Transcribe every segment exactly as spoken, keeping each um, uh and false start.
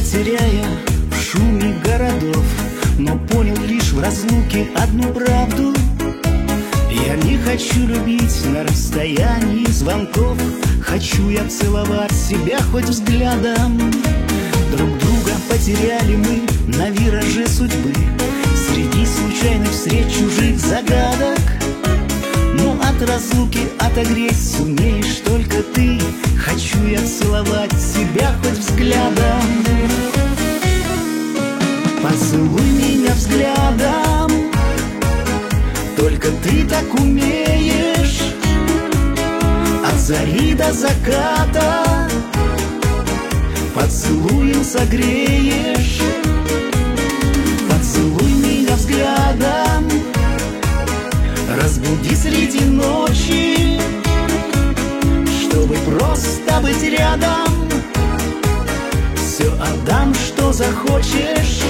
теряя в шуме городов, но понял лишь в разлуке одну правду: я не хочу любить на расстоянии звонков. Хочу я целовать себя хоть взглядом. Друг друга потеряли мы на вираже судьбы, среди случайных встреч чужих загадок. Но от разлуки отогреть сумеешь только ты. Хочу я целовать себя хоть взглядом. Поцелуй меня взглядом, только ты так умеешь. От зари до заката поцелуем согреешь. Поцелуй меня взглядом, разбуди среди ночи, чтобы просто быть рядом. Все отдам, что захочешь.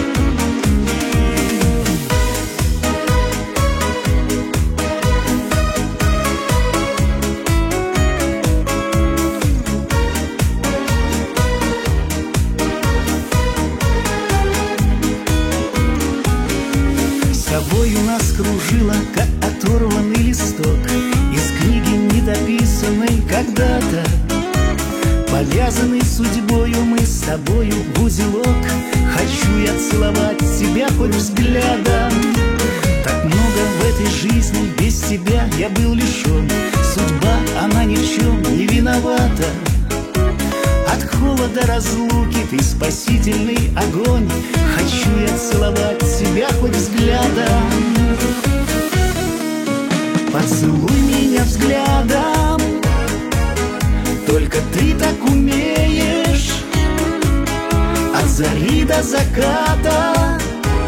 Собою нас кружила, как оторванный листок из книги недописанной когда-то. Повязанный судьбою мы с тобою в узелок. Хочу я целовать тебя хоть взглядом. Так много в этой жизни без тебя я был лишен. Судьба, она ни в чем не виновата. От холода разлуки ты спасительный огонь. Хочу я целовать тебя хоть взглядом. Поцелуй меня взглядом, только ты так умеешь. От зари до заката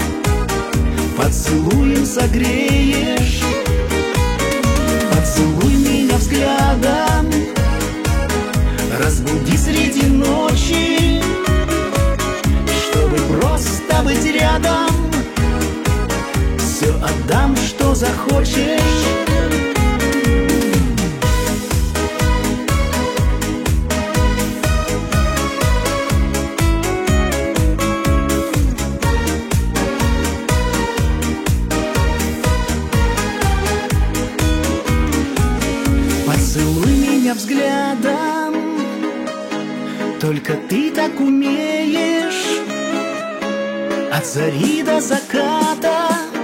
поцелуем согреешь. Поцелуй меня взглядом, разбуди среди ночи, чтобы просто быть рядом. Все отдам, что захочешь. Поцелуй меня взглядом, только ты так умеешь. От зари до заката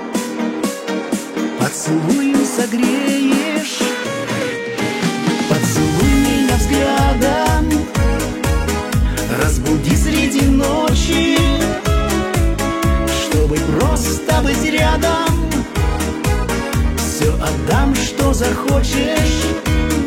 поцелуем согреешь. Поцелуй меня взглядом, разбуди среди ночи, чтобы просто быть рядом. Все отдам, что захочешь.